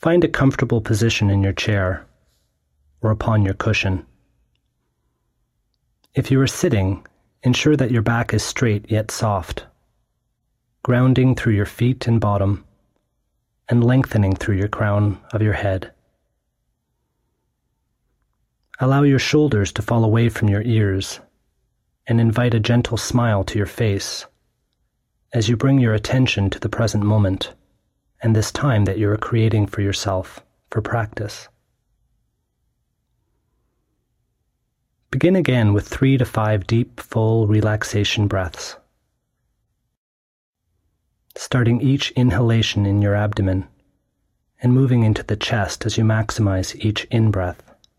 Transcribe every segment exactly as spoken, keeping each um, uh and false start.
Find a comfortable position in your chair or upon your cushion. If you are sitting, ensure that your back is straight yet soft, grounding through your feet and bottom, and lengthening through your crown of your head. Allow your shoulders to fall away from your ears and invite a gentle smile to your face as you bring your attention to the present moment and this time that you are creating for yourself for practice. Begin again with three to five deep, full relaxation breaths, starting each inhalation in your abdomen and moving into the chest as you maximize each in-breath.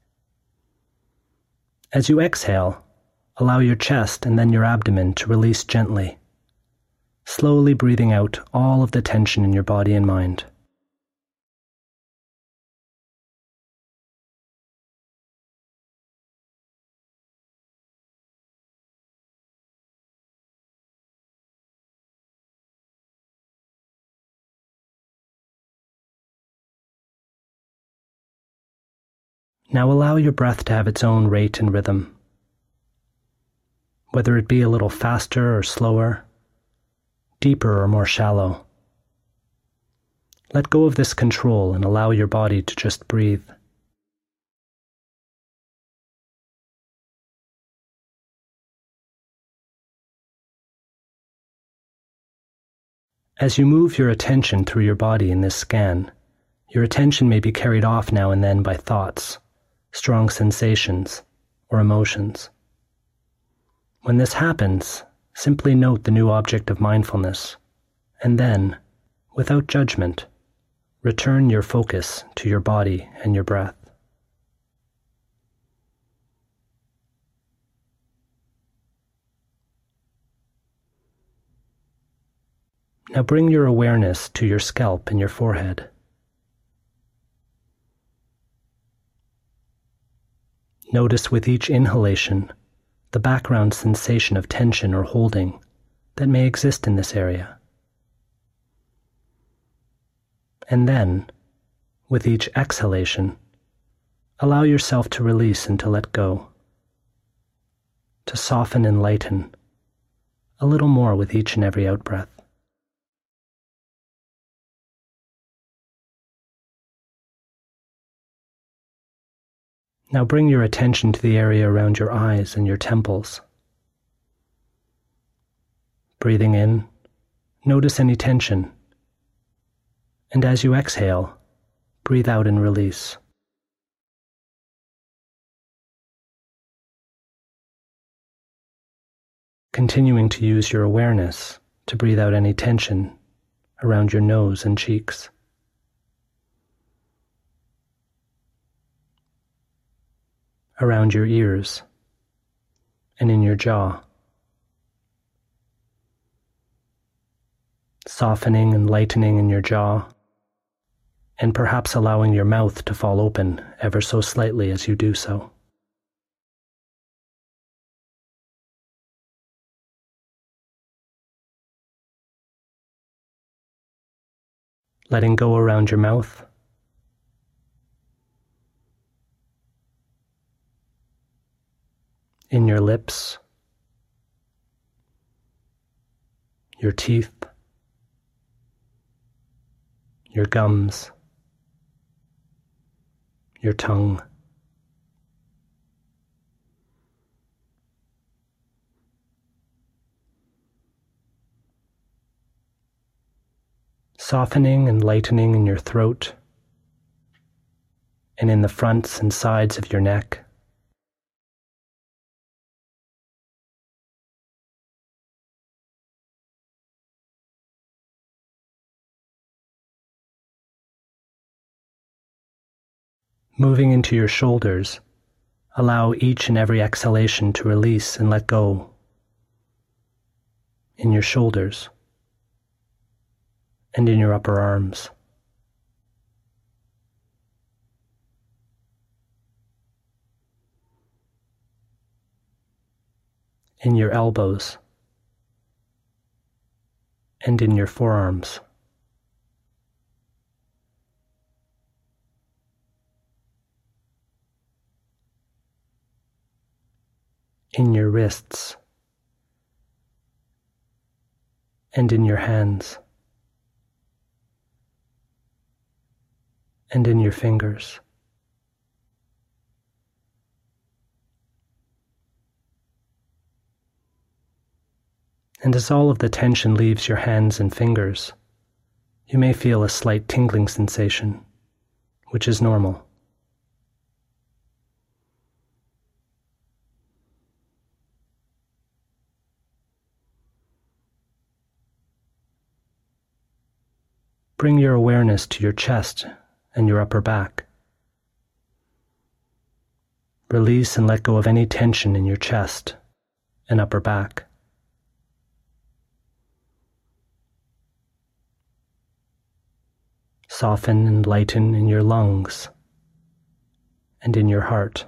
As you exhale, allow your chest and then your abdomen to release gently, slowly breathing out all of the tension in your body and mind. Now allow your breath to have its own rate and rhythm, whether it be a little faster or slower, deeper or more shallow. Let go of this control and allow your body to just breathe. As you move your attention through your body in this scan, your attention may be carried off now and then by thoughts, strong sensations, or emotions. When this happens, simply note the new object of mindfulness, and then, without judgment, return your focus to your body and your breath. Now bring your awareness to your scalp and your forehead. Notice with each inhalation the background sensation of tension or holding that may exist in this area. And then, with each exhalation, allow yourself to release and to let go, to soften and lighten a little more with each and every out-breath. Now bring your attention to the area around your eyes and your temples. Breathing in, notice any tension. And as you exhale, breathe out and release. Continuing to use your awareness to breathe out any tension around your nose and cheeks. Around your ears, and in your jaw. Softening and lightening in your jaw, and perhaps allowing your mouth to fall open ever so slightly as you do so. Letting go around your mouth, in your lips, your teeth, your gums, your tongue. Softening and lightening in your throat and in the fronts and sides of your neck. Moving into your shoulders, allow each and every exhalation to release and let go. In your shoulders and in your upper arms. In your elbows and in your forearms. in your wrists, and in your hands, and in your fingers. And as all of the tension leaves your hands and fingers, you may feel a slight tingling sensation, which is normal. Bring your awareness to your chest and your upper back. Release and let go of any tension in your chest and upper back. Soften and lighten in your lungs and in your heart.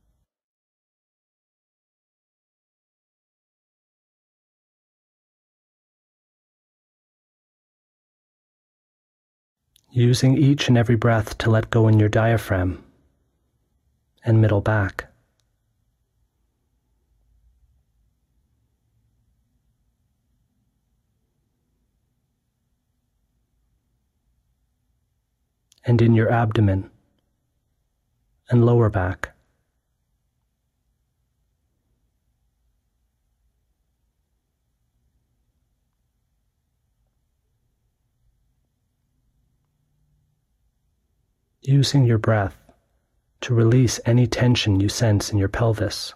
Using each and every breath to let go in your diaphragm and middle back. And in your abdomen and lower back. Using your breath to release any tension you sense in your pelvis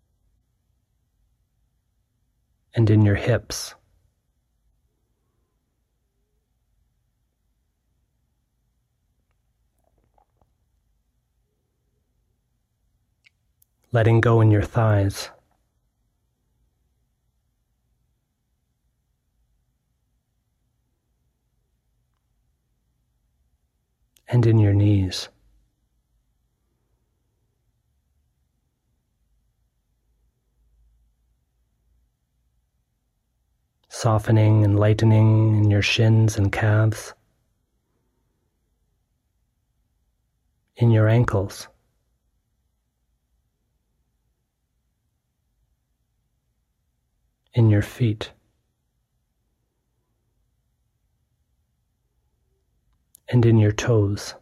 and in your hips. Letting go in your thighs. And in your knees. Softening and lightening in your shins and calves. In your ankles. In your feet. And in your toes.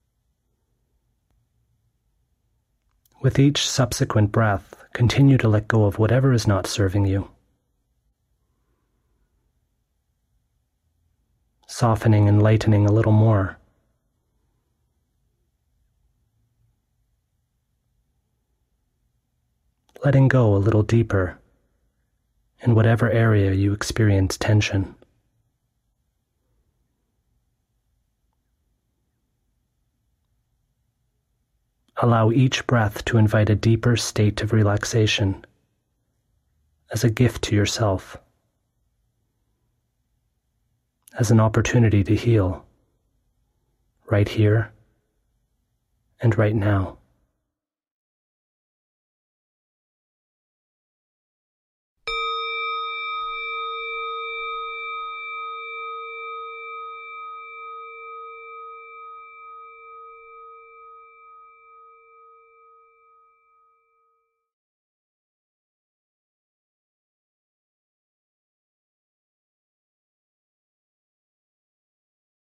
With each subsequent breath, continue to let go of whatever is not serving you. Softening and lightening a little more. Letting go a little deeper in whatever area you experience tension. Allow each breath to invite a deeper state of relaxation as a gift to yourself, as an opportunity to heal right here and right now.